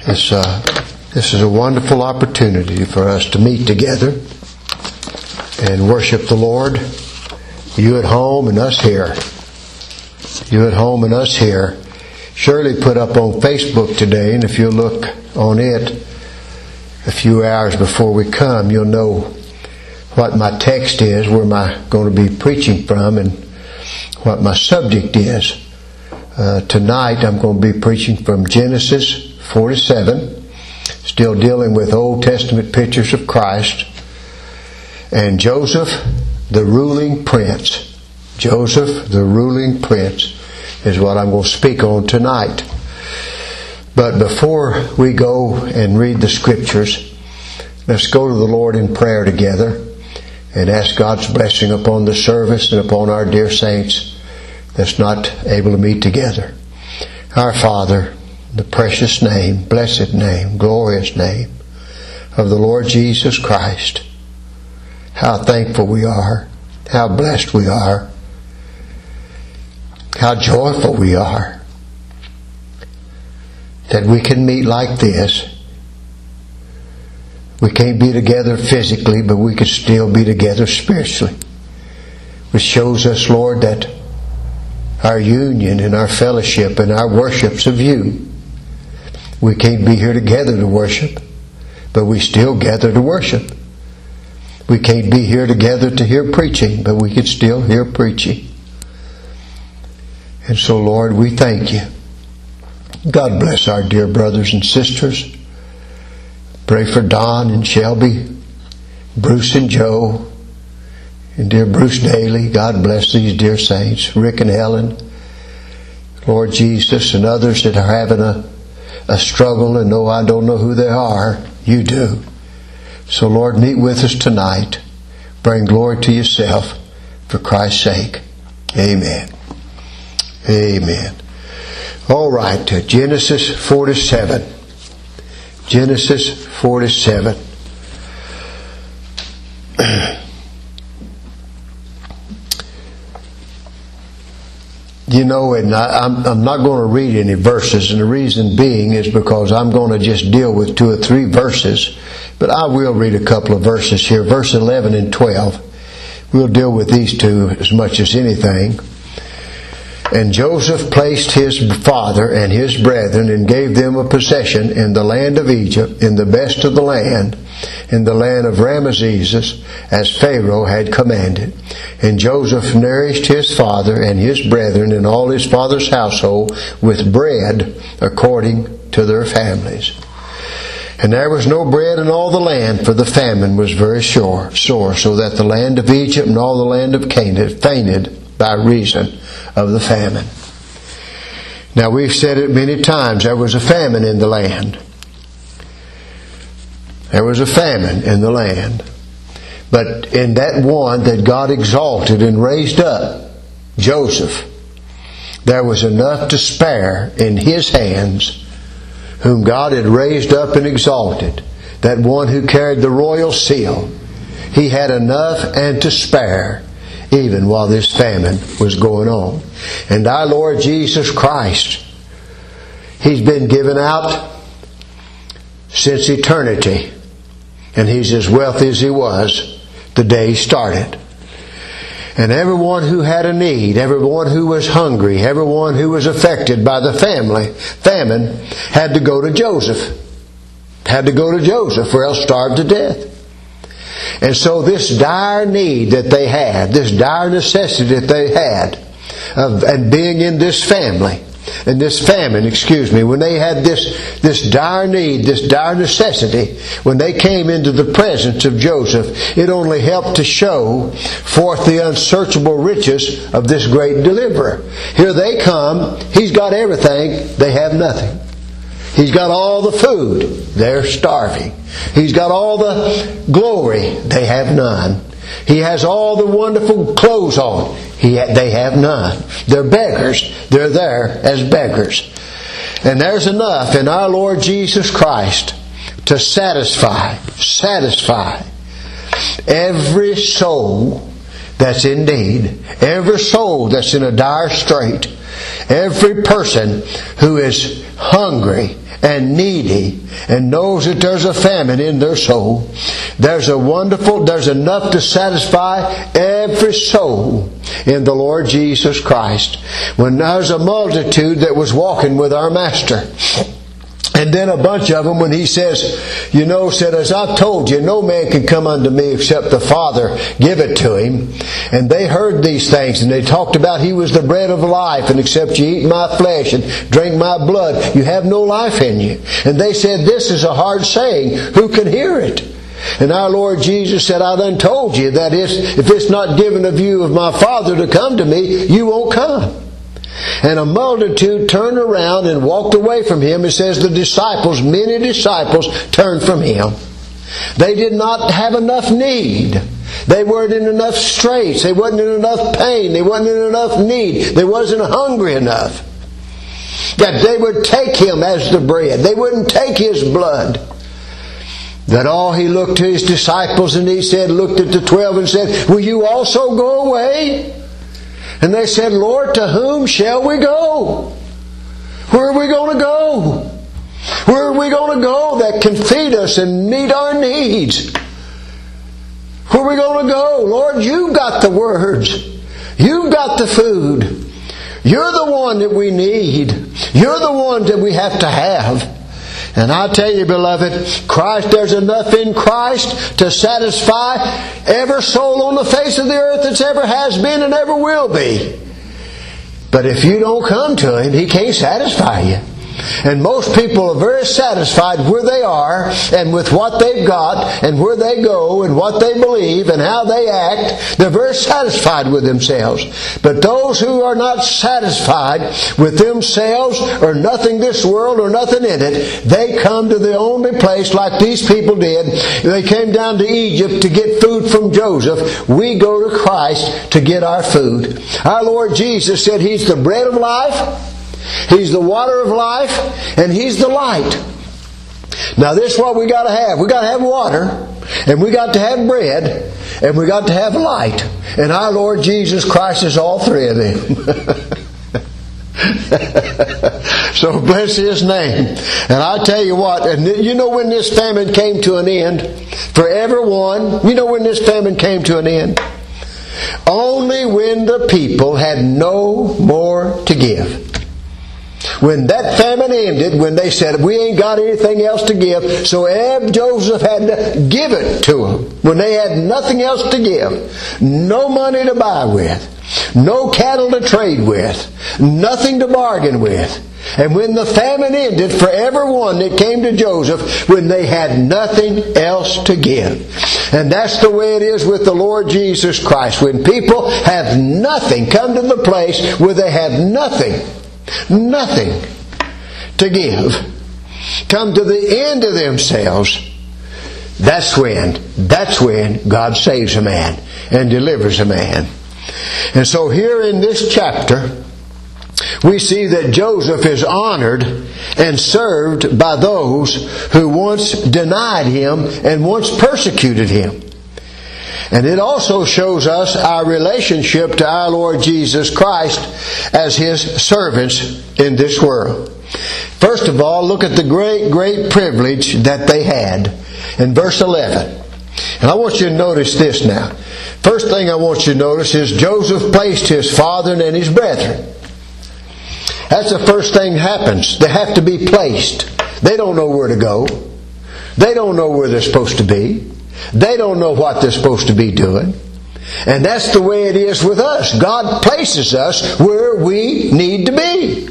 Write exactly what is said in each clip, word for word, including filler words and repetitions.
This, uh, this is a wonderful opportunity for us to meet together and worship the Lord. You at home and us here. You at home and us here. Shirley put up on Facebook today, and if you look on it a few hours before we come, you'll know what my text is, where am I going to be preaching from, and what my subject is. Uh, tonight I'm going to be preaching from Genesis forty-seven, still dealing with Old Testament pictures of Christ, and Joseph, the ruling prince. Joseph, the ruling prince, is what I'm going to speak on tonight. But before we go and read the scriptures, let's go to the Lord in prayer together and ask God's blessing upon the service and upon our dear saints that's not able to meet together. Our Father, the precious name, blessed name, glorious name of the Lord Jesus Christ. How thankful we are. How blessed we are. How joyful we are that we can meet like this. We can't be together physically, but we can still be together spiritually. Which shows us, Lord, that our union and our fellowship and our worship's of You. We can't be here together to worship, but we still gather to worship. We can't be here together to hear preaching, but we can still hear preaching. And so, Lord, we thank You. God bless our dear brothers and sisters. Pray for Don and Shelby, Bruce and Joe, and dear Bruce Daly. God bless these dear saints, Rick and Helen, Lord Jesus, and others that are having a a struggle and know I don't know who they are. You do. So Lord, meet with us tonight. Bring glory to Yourself for Christ's sake. Amen. Amen. All right, to Genesis forty-seven. Genesis forty-seven. You know, and I, I'm, I'm not going to read any verses, and the reason being is because I'm going to just deal with two or three verses, but I will read a couple of verses here. Verse eleven and twelve. We'll deal with these two as much as anything. And Joseph placed his father and his brethren and gave them a possession in the land of Egypt, in the best of the land, in the land of Ramesses, as Pharaoh had commanded. And Joseph nourished his father and his brethren and all his father's household with bread according to their families. And there was no bread in all the land, for the famine was very sore, sore, so that the land of Egypt and all the land of Canaan fainted by reason of the famine. Now, we've said it many times, there was a famine in the land. There was a famine in the land. But in that one that God exalted and raised up, Joseph, there was enough to spare in his hands, whom God had raised up and exalted. That one who carried the royal seal, he had enough and to spare, even while this famine was going on. And our Lord Jesus Christ, He's been given out since eternity. And He's as wealthy as He was the day He started. And everyone who had a need, everyone who was hungry, everyone who was affected by the family famine had to go to Joseph. Had to go to Joseph or else starve to death. And so this dire need that they had, this dire necessity that they had of and being in this family, in this famine, excuse me, when they had this, this dire need, this dire necessity, when they came into the presence of Joseph, it only helped to show forth the unsearchable riches of this great deliverer. Here they come, he's got everything, they have nothing. He's got all the food, they're starving. He's got all the glory, they have none. He has all the wonderful clothes on, he, they have none. They're beggars, they're there as beggars. And there's enough in our Lord Jesus Christ to satisfy, satisfy every soul that's in need, every soul that's in a dire strait, every person who is hungry and needy and knows that there's a famine in their soul, there's a wonderful, there's enough to satisfy every soul in the Lord Jesus Christ. When there's a multitude that was walking with our Master, and then a bunch of them, when He says, you know, said, as I've told you, no man can come unto me except the Father give it to him. And they heard these things, and they talked about He was the bread of life, and except you eat my flesh and drink my blood, you have no life in you. And they said, this is a hard saying. Who can hear it? And our Lord Jesus said, I done told you that if it's not given of you of my Father to come to me, you won't come. And a multitude turned around and walked away from Him. It says the disciples, many disciples, turned from Him. They did not have enough need. They weren't in enough straits. They wasn't in enough pain. They wasn't in enough need. They wasn't hungry enough that they would take Him as the bread. They wouldn't take His blood. That all He looked to His disciples and He said, looked at the twelve and said, will you also go away? And they said, Lord, to whom shall we go? Where are we going to go? Where are we going to go that can feed us and meet our needs? Where are we going to go? Lord, you've got the words. You've got the food. You're the one that we need. You're the one that we have to have. And I tell you, beloved, Christ, there's enough in Christ to satisfy every soul on the face of the earth that's ever has been and ever will be. But if you don't come to Him, He can't satisfy you. And most people are very satisfied where they are and with what they've got and where they go and what they believe and how they act. They're very satisfied with themselves. But those who are not satisfied with themselves or nothing this world or nothing in it, they come to the only place like these people did. They came down to Egypt to get food from Joseph. We go to Christ to get our food. Our Lord Jesus said He's the bread of life. He's the water of life, and He's the light. Now this is what we got to have. We got to have water, and we got to have bread, and we got to have light. And our Lord Jesus Christ is all three of them. So bless His name. And I tell you what, and you know when this famine came to an end? For everyone, you know when this famine came to an end? Only when the people had no more to give. When that famine ended, when they said, we ain't got anything else to give, so Ab Joseph had to give it to them. When they had nothing else to give, no money to buy with, no cattle to trade with, nothing to bargain with. And when the famine ended for everyone that came to Joseph, when they had nothing else to give. And that's the way it is with the Lord Jesus Christ. When people have nothing, come to the place where they have nothing, nothing to give, come to the end of themselves, that's when, that's when God saves a man and delivers a man. And so here in this chapter, we see that Joseph is honored and served by those who once denied Him and once persecuted Him. And it also shows us our relationship to our Lord Jesus Christ as His servants in this world. First of all, look at the great, great privilege that they had in verse eleven. And I want you to notice this now. First thing I want you to notice is Joseph placed his father and his brethren. That's the first thing that happens. They have to be placed. They don't know where to go. They don't know where they're supposed to be. They don't know what they're supposed to be doing. And that's the way it is with us. God places us where we need to be.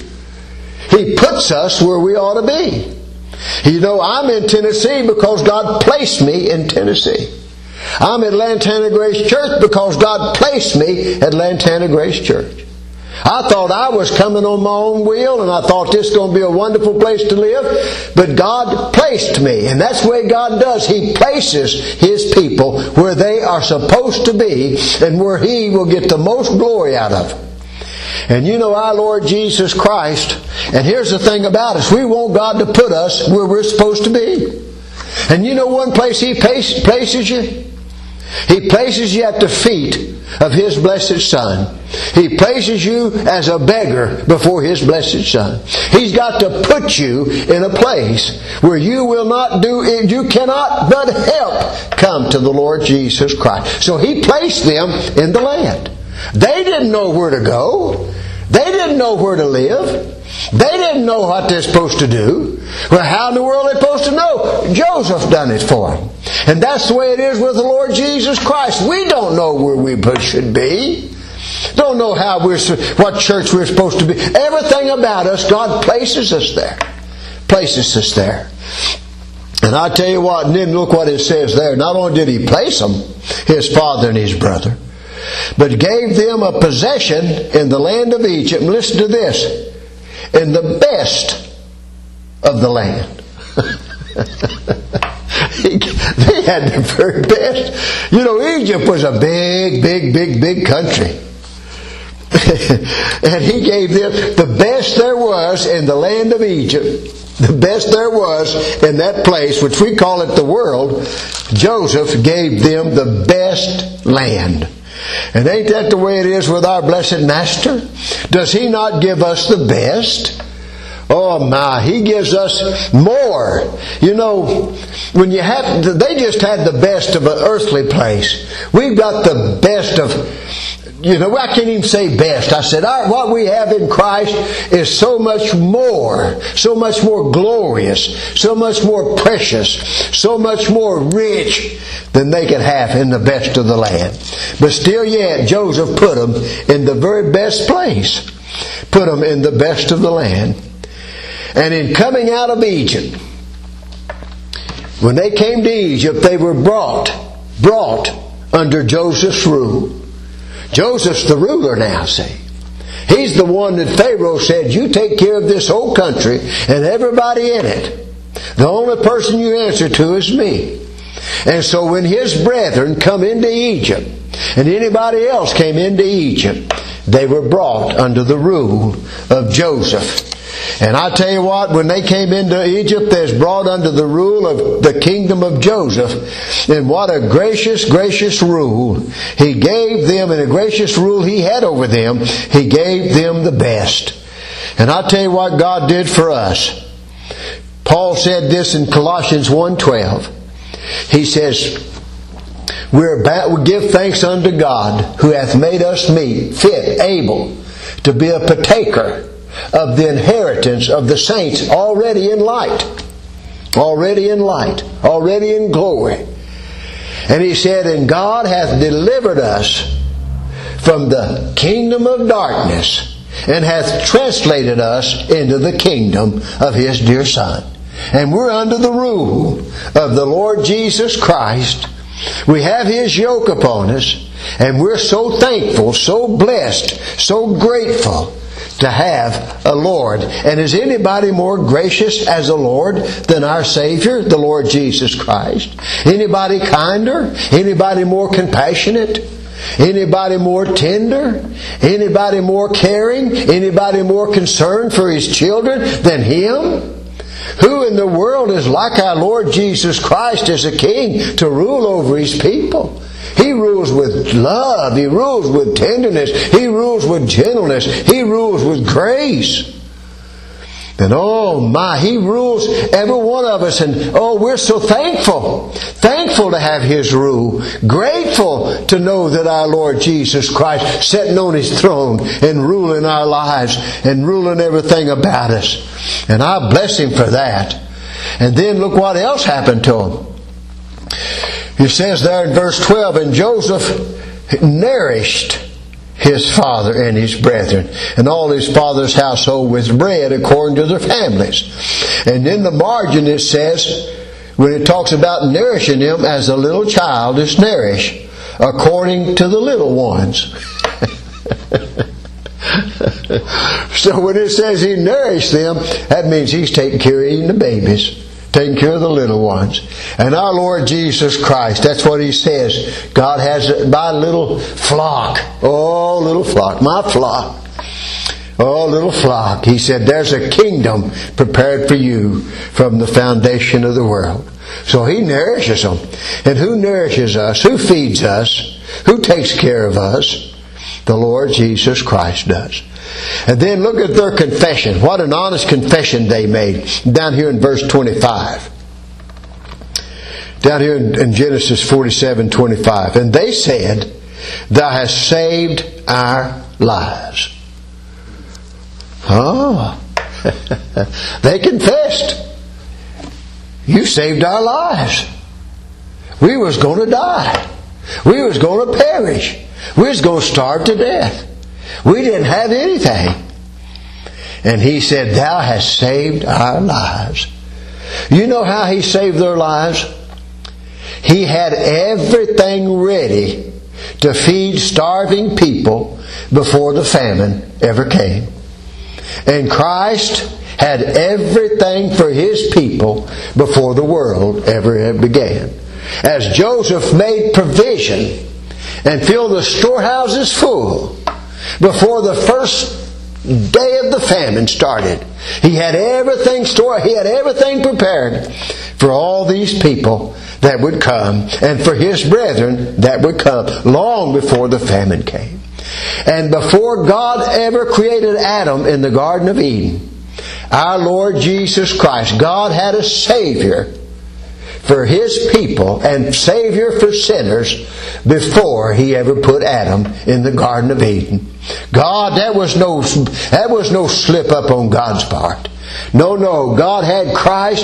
He puts us where we ought to be. You know, I'm in Tennessee because God placed me in Tennessee. I'm at Lantana Grace Church because God placed me at Lantana Grace Church. I thought I was coming on my own wheel, and I thought this is going to be a wonderful place to live. But God placed me, and that's the way God does. He places His people where they are supposed to be and where He will get the most glory out of them. And you know our Lord Jesus Christ, and here's the thing about us, we want God to put us where we're supposed to be. And you know one place He places you? He places you at the feet of His blessed Son. He places you as a beggar before His blessed Son. He's got to put you in a place where you will not do, you cannot but help come to the Lord Jesus Christ. So He placed them in the land. They didn't know where to go. They didn't know where to live. They didn't know what they're supposed to do. Well, how in the world are they supposed to know? Joseph done it for them. And that's the way it is with the Lord Jesus Christ. We don't know where we should be. Don't know how we're, what church we're supposed to be. Everything about us, God places us there. Places us there. And I tell you what, and then look what it says there. Not only did He place them, His father and His brother, but gave them a possession in the land of Egypt. And listen to this. In the best of the land. They had the very best. You know, Egypt was a big, big, big, big country. And He gave them the best there was in the land of Egypt. The best there was in that place, which we call it the world. Joseph gave them the best land. And ain't that the way it is with our blessed Master? Does He not give us the best? Oh my, He gives us more. You know, when you have, they just had the best of an earthly place. We've got the best of, you know, I can't even say best. I said, our, what we have in Christ is so much more, so much more glorious, so much more precious, so much more rich than they could have in the best of the land. But still yet, Joseph put them in the very best place. Put them in the best of the land. And in coming out of Egypt, when they came to Egypt, they were brought, brought under Joseph's rule. Joseph's the ruler now, see. He's the one that Pharaoh said, you take care of this whole country and everybody in it. The only person you answer to is me. And so when his brethren come into Egypt, and anybody else came into Egypt, they were brought under the rule of Joseph. And I tell you what, when they came into Egypt, they was brought under the rule of the kingdom of Joseph. And what a gracious, gracious rule He gave them, and a gracious rule He had over them. He gave them the best. And I tell you what God did for us. Paul said this in Colossians one twelve. He says, We're about, we give thanks unto God, who hath made us meet, fit, able to be a partaker of the inheritance of the saints already in light. Already in light. Already in glory. And he said, And God hath delivered us from the kingdom of darkness, and hath translated us into the kingdom of His dear Son. And we're under the rule of the Lord Jesus Christ. We have His yoke upon us, and we're so thankful, so blessed, so grateful to have a Lord. And is anybody more gracious as a Lord than our Savior, the Lord Jesus Christ? Anybody kinder? Anybody more compassionate? Anybody more tender? Anybody more caring? Anybody more concerned for His children than Him? Who in the world is like our Lord Jesus Christ as a king to rule over His people? He rules with love. He rules with tenderness. He rules with gentleness. He rules with grace. And oh my, He rules every one of us. And oh, we're so thankful. Thankful to have His rule. Grateful to know that our Lord Jesus Christ sitting on His throne and ruling our lives and ruling everything about us. And I bless Him for that. And then look what else happened to Him. It says there in verse twelve, And Joseph nourished his father and his brethren, and all his father's household with bread according to their families. And in the margin it says, when it talks about nourishing them, as a little child is nourished, according to the little ones. So when it says He nourished them, that means He's taking care of even the babies. Taking care of the little ones. And our Lord Jesus Christ, that's what He says. God has my little flock. Oh, little flock. My flock. Oh, little flock. He said, there's a kingdom prepared for you from the foundation of the world. So He nourishes them. And who nourishes us? Who feeds us? Who takes care of us? The Lord Jesus Christ does. And then look at their confession. What an honest confession they made. Down here in verse twenty-five. Down here in Genesis forty-seven twenty-five. And they said, Thou hast saved our lives. Oh. They confessed. You saved our lives. We was going to die. We was going to perish. We was going to starve to death. We didn't have anything. And He said, Thou hast saved our lives. You know how He saved their lives? He had everything ready to feed starving people before the famine ever came. And Christ had everything for His people before the world ever began. As Joseph made provision and filled the storehouses full before the first day of the famine started, he had everything stored, he had everything prepared for all these people that would come and for His brethren that would come long before the famine came. And before God ever created Adam in the Garden of Eden, our Lord Jesus Christ, God had a Savior for His people and Savior for sinners before He ever put Adam in the Garden of Eden. God, that was no, that was no slip up on God's part. No, no. God had Christ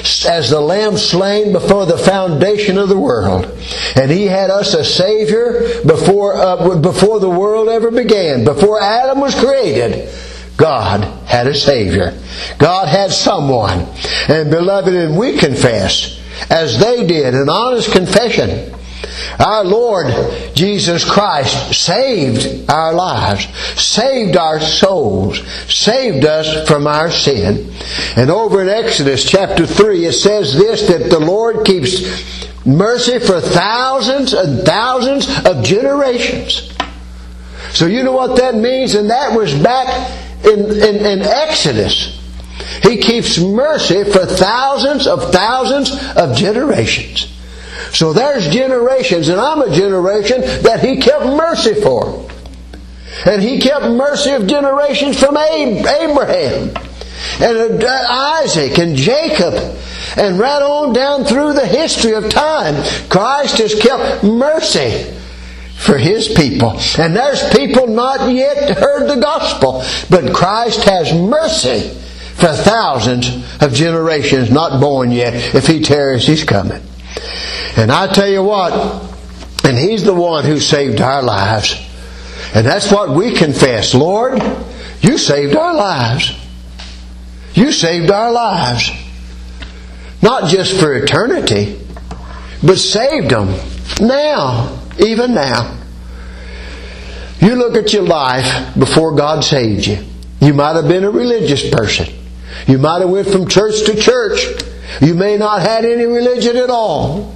as the Lamb slain before the foundation of the world. And He had us a Savior before, uh, before the world ever began. Before Adam was created, God had a Savior. God had someone. And beloved, and we confess, as they did, an honest confession, our Lord Jesus Christ saved our lives, saved our souls, saved us from our sin. And over in Exodus chapter three it says this, that the Lord keeps mercy for thousands and thousands of generations. So you know what that means? And that was back in, in, in Exodus. He keeps mercy for thousands of thousands of generations. So there's generations, and I'm a generation that He kept mercy for. And He kept mercy of generations from Abraham and Isaac and Jacob, and right on down through the history of time. Christ has kept mercy for His people. And there's people not yet heard the gospel, but Christ has mercy for thousands of generations not born yet. If He tarries, He's coming. And I tell you what, and He's the one who saved our lives. And that's what we confess. Lord, You saved our lives. You saved our lives. Not just for eternity, but saved them now, even now. You look at your life before God saved you. You might have been a religious person. You might have went from church to church. You may not have had any religion at all.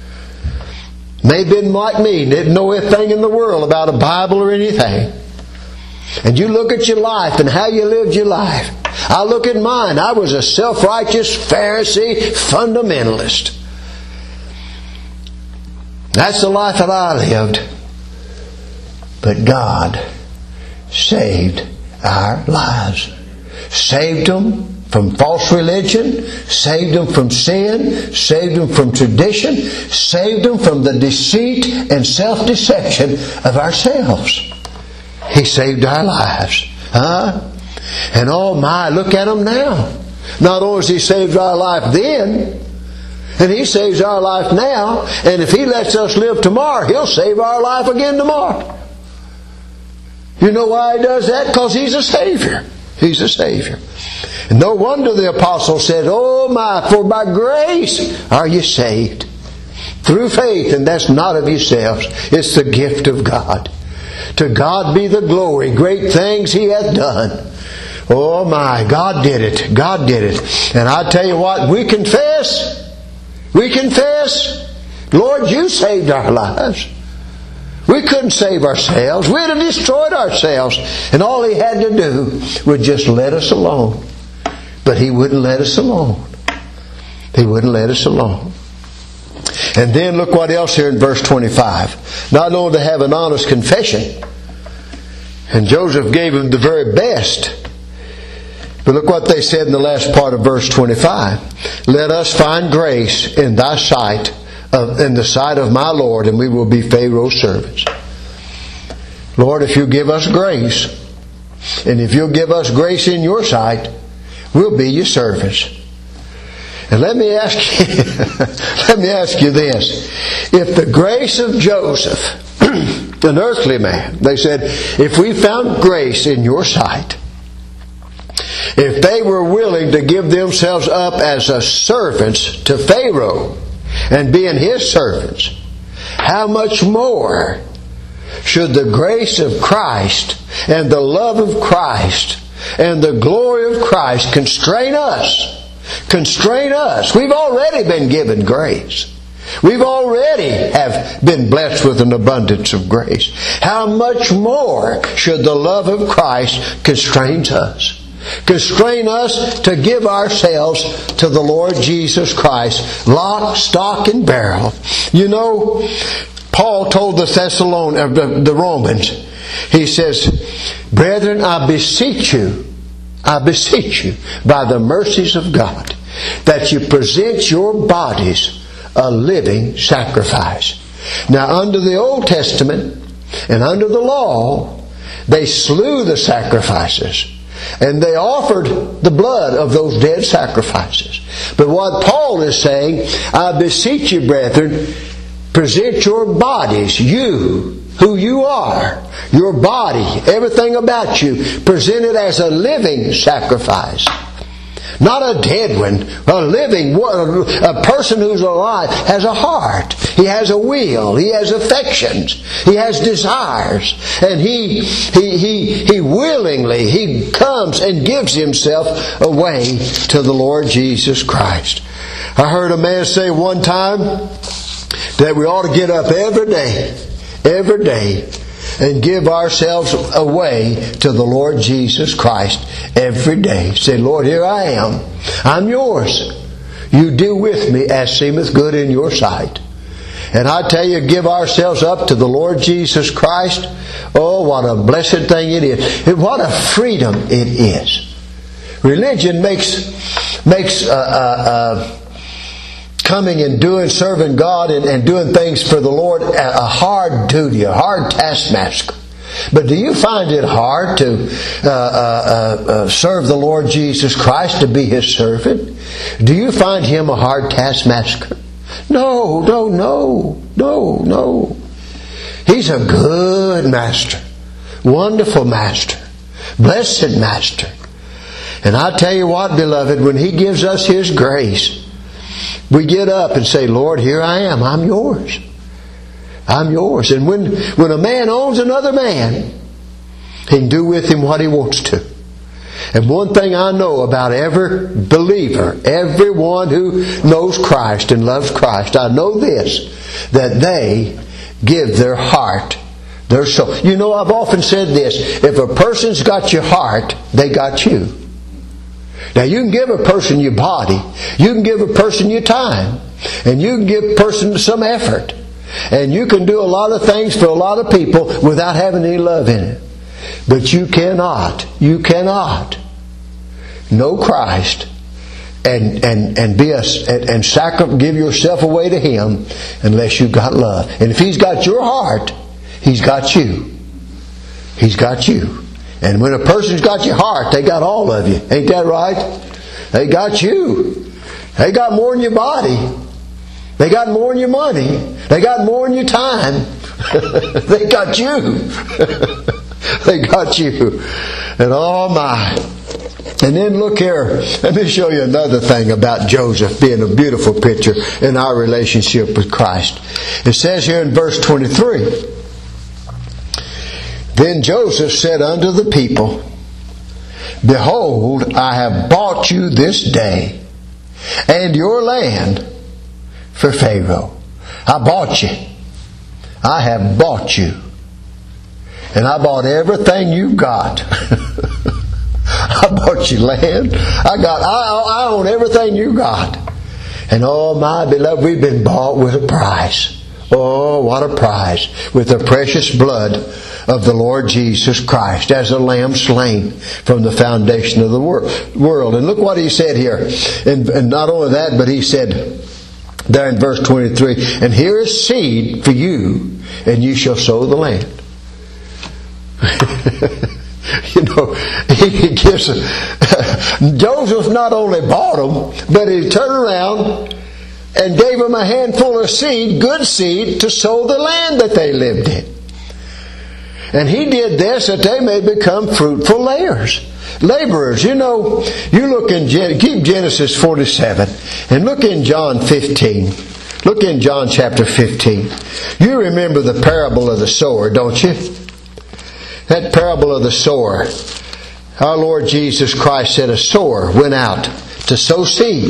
May have been like me, didn't know anything in the world about a Bible or anything. And you look at your life and how you lived your life. I look at mine. I was a self-righteous Pharisee fundamentalist. That's the life that I lived. But God saved our lives. Saved them from false religion, saved them from sin, saved them from tradition, saved them from the deceit and self-deception of ourselves. He saved our lives. Huh? And oh my, look at them now. Not only has He saved our life then, and He saves our life now, and if He lets us live tomorrow, He'll save our life again tomorrow. You know why He does that? Because He's a Savior. He's a Savior. And no wonder the apostle said, oh my, for by grace are you saved. Through faith, and that's not of yourselves. It's the gift of God. To God be the glory. Great things He hath done. Oh my, God did it. God did it. And I tell you what, we confess. We confess. Lord, You saved our lives. We couldn't save ourselves. We'd have destroyed ourselves. And all He had to do was just let us alone. But He wouldn't let us alone. He wouldn't let us alone. And then look what else here in verse twenty-five. Not only to have an honest confession, and Joseph gave him the very best, but look what they said in the last part of verse twenty-five. Let us find grace in thy sight, of, in the sight of my Lord, and we will be Pharaoh's servants. Lord, if you give us grace, and if you'll give us grace in your sight, we'll be your servants. And let me ask you, let me ask you this. If the grace of Joseph, an earthly man, they said, if we found grace in your sight, if they were willing to give themselves up as a servants to Pharaoh and being his servants, how much more should the grace of Christ and the love of Christ and the glory of Christ constrain us? Constrain us. We've already been given grace. We've already have been blessed with an abundance of grace. How much more should the love of Christ constrain us? Constrain us to give ourselves to the Lord Jesus Christ, lock, stock, and barrel. You know, Paul told the Thessalonians, the, the Romans, he says, brethren, I beseech you, I beseech you, by the mercies of God, that you present your bodies a living sacrifice. Now, under the Old Testament and under the law, they slew the sacrifices, and they offered the blood of those dead sacrifices. But what Paul is saying, I beseech you, brethren, present your bodies, you, who you are, your body, everything about you, present it as a living sacrifice. Not a dead one, a living one. A person who's alive has a heart. He has a will. He has affections. He has desires. And he, he, he, he willingly, he comes and gives himself away to the Lord Jesus Christ. I heard a man say one time that we ought to get up every day, every day, and give ourselves away to the Lord Jesus Christ every day. Say, Lord, here I am. I'm yours. You do with me as seemeth good in your sight. And I tell you, give ourselves up to the Lord Jesus Christ. Oh, what a blessed thing it is. And what a freedom it is. Religion makes, makes, uh, uh, uh, coming and doing, serving God and, and doing things for the Lord a hard duty, a hard taskmaster. But do you find it hard to uh, uh, uh, serve the Lord Jesus Christ, to be His servant? Do you find Him a hard taskmaster? No, no, no, no, no. He's a good master, wonderful master, blessed master. And I tell you what, beloved, when He gives us His grace, we get up and say, Lord, here I am. I'm yours. I'm yours. And when, when a man owns another man, he can do with him what he wants to. And one thing I know about every believer, everyone who knows Christ and loves Christ, I know this, that they give their heart, their soul. You know, I've often said this, if a person's got your heart, they got you. Now, you can give a person your body, you can give a person your time, and you can give a person some effort. And you can do a lot of things for a lot of people without having any love in it. But you cannot, you cannot know Christ and and and be a and, and sacri- give yourself away to Him unless you've got love. And if He's got your heart, He's got you. He's got you. And when a person's got your heart, they got all of you. Ain't that right? They got you. They got more than your body. They got more than your money. They got more than your time. They got you. They got you. And oh my. And then look here. Let me show you another thing about Joseph being a beautiful picture in our relationship with Christ. It says here in verse twenty-three, Then Joseph said unto the people, Behold, I have bought you this day, and your land for Pharaoh. I bought you. I have bought you. And I bought everything you got. I bought you land. I got. I, I own everything you got. And oh, my beloved, we've been bought with a price. Oh, what a price. With the precious blood of the Lord Jesus Christ as a lamb slain from the foundation of the wor- world. And look what he said here. And, and not only that, but he said there in verse twenty-three, and here is seed for you, and you shall sow the land. You know, he gives them. Joseph not only bought them, but he turned around and gave them a handful of seed, good seed, to sow the land that they lived in. And he did this that they may become fruitful layers. Laborers. You know, you look in, keep Genesis forty-seven and look in John fifteen. Look in John chapter fifteen. You remember the parable of the sower, don't you? That parable of the sower. Our Lord Jesus Christ said a sower went out to sow seed.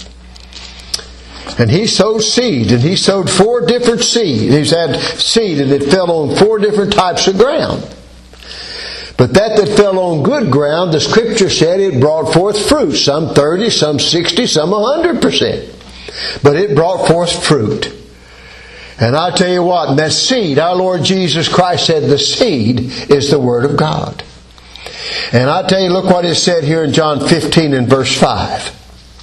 And he sowed seed, and he sowed four different seed. He's had seed, and it fell on four different types of ground. But that that fell on good ground, the Scripture said it brought forth fruit. Some thirty, some sixty, some one hundred percent. But it brought forth fruit. And I tell you what, that seed, our Lord Jesus Christ said the seed is the Word of God. And I tell you, look what it said here in John fifteen and verse five.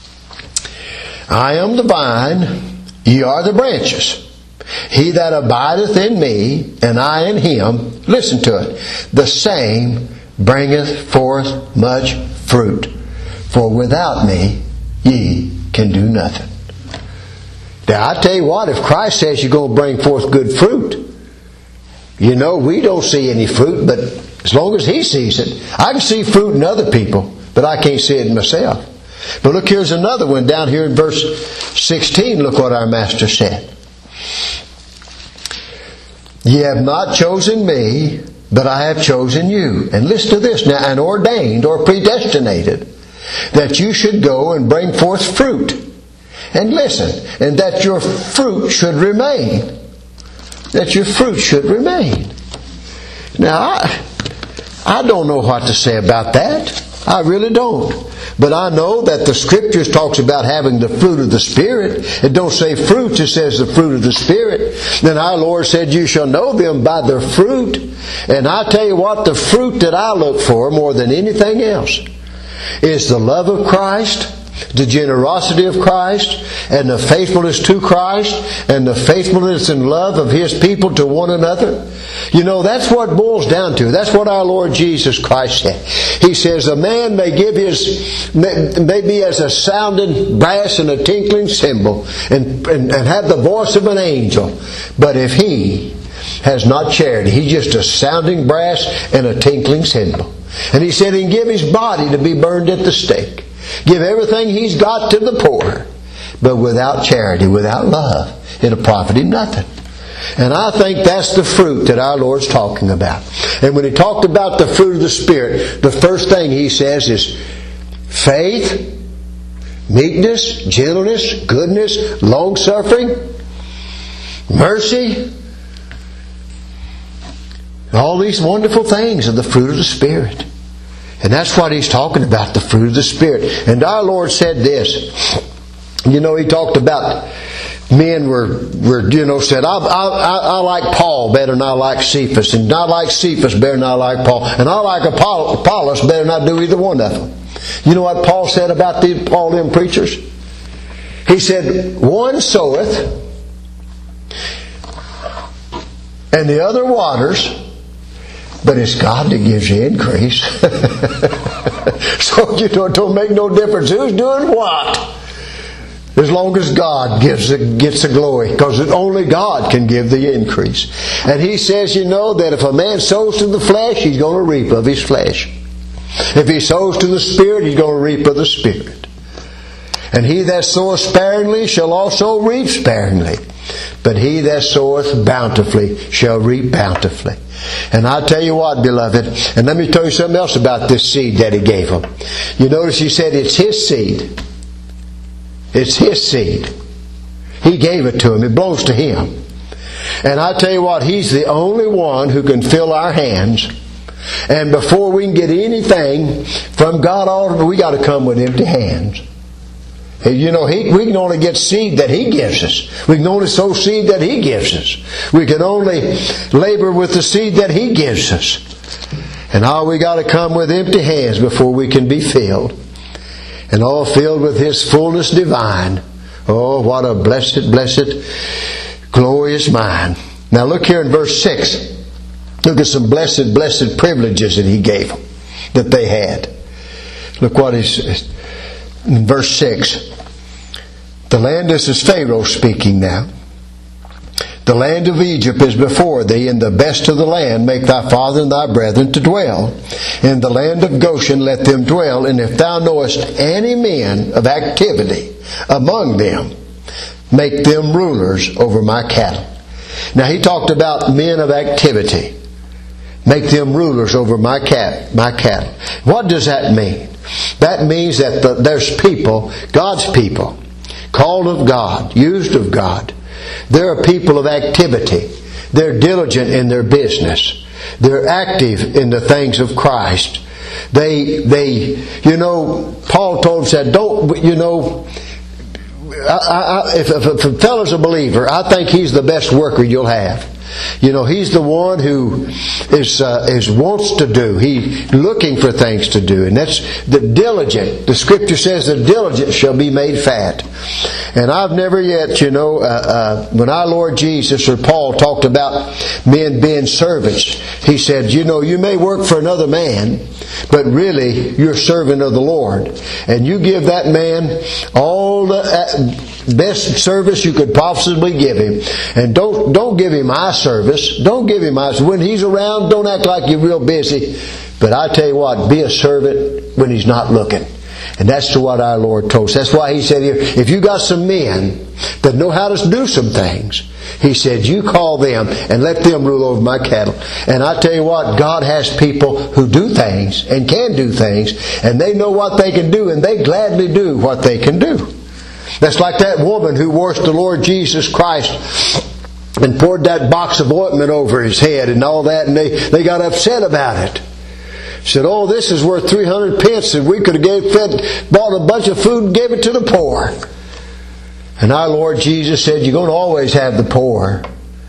I am the vine, ye are the branches. He that abideth in me, and I in him, listen to it, the same bringeth forth much fruit. For without me ye can do nothing. Now I tell you what, if Christ says you're going to bring forth good fruit, you know, we don't see any fruit, but as long as He sees it. I can see fruit in other people, but I can't see it in myself. But look, here's another one down here in verse sixteen. Look what our Master said. Ye have not chosen me, but I have chosen you. And listen to this now, and ordained or predestinated that you should go and bring forth fruit. And listen, and that your fruit should remain. That your fruit should remain. Now, I, I don't know what to say about that. I really don't. But I know that the Scriptures talks about having the fruit of the Spirit. It don't say fruits, it says the fruit of the Spirit. Then our Lord said, you shall know them by their fruit. And I tell you what, the fruit that I look for more than anything else is the love of Christ, the generosity of Christ, and the faithfulness to Christ, and the faithfulness and love of His people to one another. You know, that's what it boils down to. That's what our Lord Jesus Christ said. He says, a man may give his, may, may be as a sounding brass and a tinkling cymbal, and, and, and have the voice of an angel. But if he has not charity, he's just a sounding brass and a tinkling cymbal. And he said he can give his body to be burned at the stake. Give everything he's got to the poor. But without charity, without love, it'll profit him nothing. And I think that's the fruit that our Lord's talking about. And when He talked about the fruit of the Spirit, the first thing He says is faith, meekness, gentleness, goodness, long-suffering, mercy. All these wonderful things are the fruit of the Spirit. And that's what He's talking about, the fruit of the Spirit. And our Lord said this. You know, He talked about men were, were you know, said, I, I, I like Paul better than I like Cephas. And I like Cephas better than I like Paul. And I like Apollos better than I do either one of them. You know what Paul said about the, all them preachers? He said, one soweth, and the other waters, but it's God that gives the increase. So, you know, it don't make no difference who's doing what, as long as God gives the, gets the glory, because only God can give the increase. And He says, you know, that if a man sows to the flesh, he's going to reap of his flesh. If he sows to the Spirit, he's going to reap of the Spirit. And he that soweth sparingly shall also reap sparingly. But he that soweth bountifully shall reap bountifully. And I tell you what, beloved, and let me tell you something else about this seed that He gave them. You notice He said it's His seed. It's His seed. He gave it to him. It belongs to Him. And I tell you what, He's the only one who can fill our hands. And before we can get anything from God, we got to come with empty hands. You know, he, we can only get seed that He gives us. We can only sow seed that He gives us. We can only labor with the seed that He gives us. And all we got to come with empty hands before we can be filled. And all filled with His fullness divine. Oh, what a blessed, blessed, glorious mind. Now look here in verse six. Look at some blessed, blessed privileges that He gave them, that they had. Look what He says in verse six. The land, this is Pharaoh speaking now. The land of Egypt is before thee, and the best of the land make thy father and thy brethren to dwell. In the land of Goshen let them dwell, and if thou knowest any men of activity among them, make them rulers over my cattle. Now he talked about men of activity. Make them rulers over my cat, my cattle. What does that mean? That means that the, there's people, God's people, called of God, used of God. They're a people of activity. They're diligent in their business. They're active in the things of Christ. They, they, you know, Paul told them, said, don't, you know, I, I, if, if a fellow's a believer, I think he's the best worker you'll have. You know, he's the one who is uh, is wants to do. He's looking for things to do, and that's the diligent. The Scripture says, "The diligent shall be made fat." And I've never yet, you know, uh, uh, when our Lord Jesus or Paul talked about men being servants, he said, "You know, you may work for another man, but really you're servant of the Lord, and you give that man all the uh, best service you could possibly give him, and don't don't give him eye service. Don't give him eye. When he's around, don't act like you're real busy. But I tell you what, be a servant when he's not looking." And that's to what our Lord told us. That's why He said here, if you got some men that know how to do some things, He said, you call them and let them rule over my cattle. And I tell you what, God has people who do things and can do things, and they know what they can do, and they gladly do what they can do. That's like that woman who washed the Lord Jesus Christ and poured that box of ointment over His head and all that, and they, they got upset about it. Said, "Oh, this is worth three hundred pence, and we could have gave, fed, bought a bunch of food and gave it to the poor." And our Lord Jesus said, "You're going to always have the poor.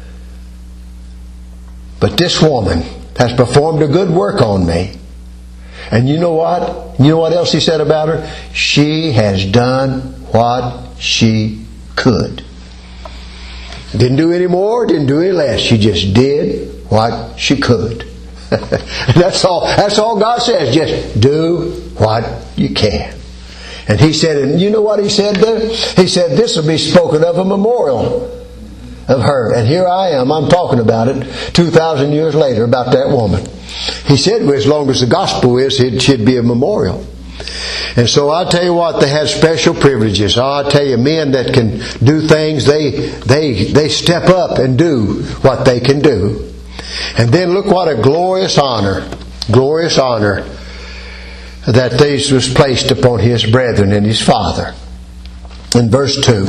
But this woman has performed a good work on me. And you know what? You know what else He said about her? She has done what she could. Didn't do any more, didn't do any less. She just did what she could." That's all. That's all God says. Just do what you can. And He said, and you know what He said there? He said, this will be spoken of a memorial of her. And here I am. I'm talking about it two thousand years later about that woman. He said, well, as long as the gospel is, it should be a memorial. And so I tell you what, they have special privileges. I tell you, men that can do things, they they they step up and do what they can do. And then look what a glorious honor, glorious honor that this was placed upon His brethren and His father. In verse two,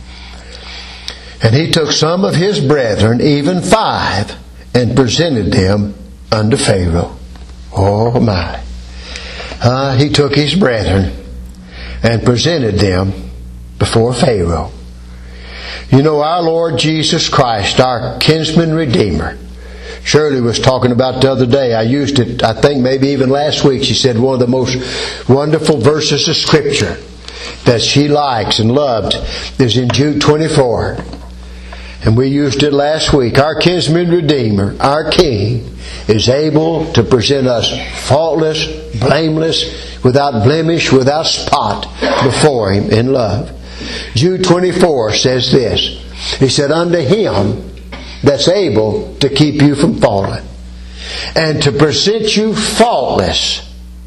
and He took some of His brethren, even five, and presented them unto Pharaoh. Oh my. Uh, he took His brethren and presented them before Pharaoh. You know, our Lord Jesus Christ, our kinsman redeemer, Shirley was talking about the other day. I used it, I think maybe even last week. She said one of the most wonderful verses of Scripture that she likes and loved is in Jude twenty-four. And we used it last week. Our kinsman redeemer, our King, is able to present us faultless, blameless, without blemish, without spot before Him in love. Jude twenty-four says this. He said, unto Him that's able to keep you from falling, and to present you faultless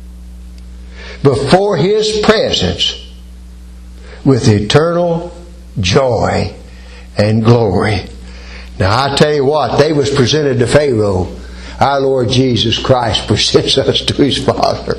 before His presence with eternal joy and glory. Now I tell you what, they was presented to Pharaoh. Our Lord Jesus Christ presents us to His Father.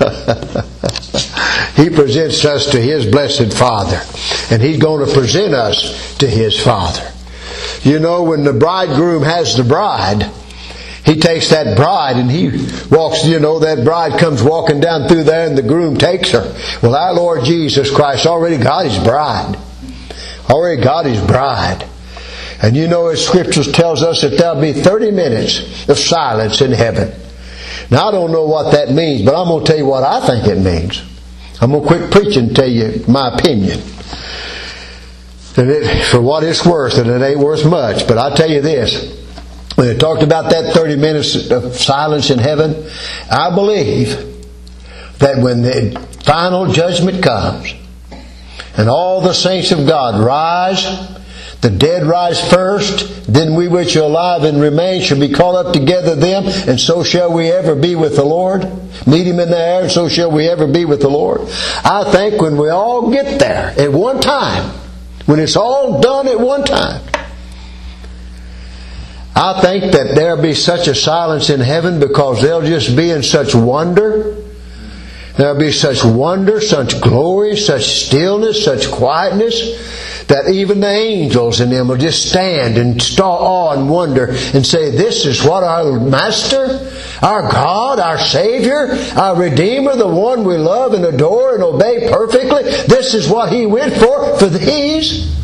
He presents us to His blessed Father, and He's going to present us to His Father. You know, when the bridegroom has the bride, He takes that bride and he walks, you know, that bride comes walking down through there and the groom takes her. Well, our Lord Jesus Christ already got His bride. Already got His bride. And you know, His Scriptures tells us that there'll be thirty minutes of silence in heaven. Now, I don't know what that means, but I'm going to tell you what I think it means. I'm going to quit preaching and tell you my opinion. And it, for what it's worth, and it ain't worth much, but I'll tell you this. When they talked about that thirty minutes of silence in heaven, I believe that when the final judgment comes and all the saints of God rise, the dead rise first, then we which are alive and remain shall be caught up together them, and so shall we ever be with the Lord. Meet Him in the air, and so shall we ever be with the Lord. I think when we all get there at one time, when it's all done at one time, I think that there'll be such a silence in heaven because they'll just be in such wonder. There'll be such wonder, such glory, such stillness, such quietness, that even the angels in them will just stand and stare awe and wonder and say, this is what our Master, our God, our Savior, our Redeemer, the one we love and adore and obey perfectly, this is what He went for, for these.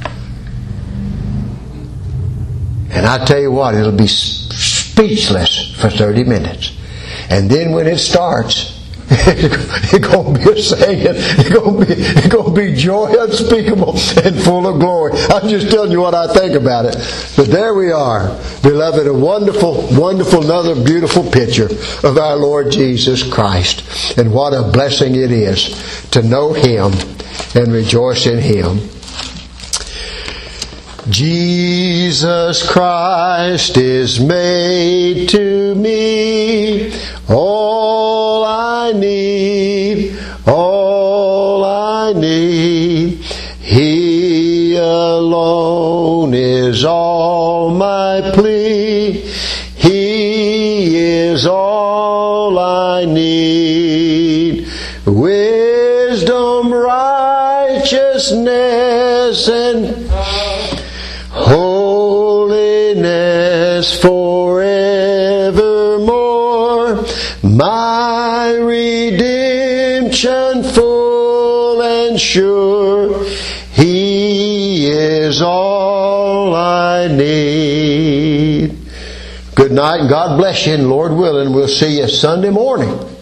And I tell you what, it'll be speechless for thirty minutes. And then when it starts, it's going to be a singing. It's going to be, it's going to be joy unspeakable and full of glory. I'm just telling you what I think about it. But there we are, beloved, a wonderful, wonderful, another beautiful picture of our Lord Jesus Christ. And what a blessing it is to know Him and rejoice in Him. Jesus Christ is made to me all I need, all I need. He alone is all my plea. He is all I need. Wisdom, righteousness, and holiness forevermore. My redemption full and sure. He is all I need. Good night and God bless you, and Lord willing, we'll see you Sunday morning.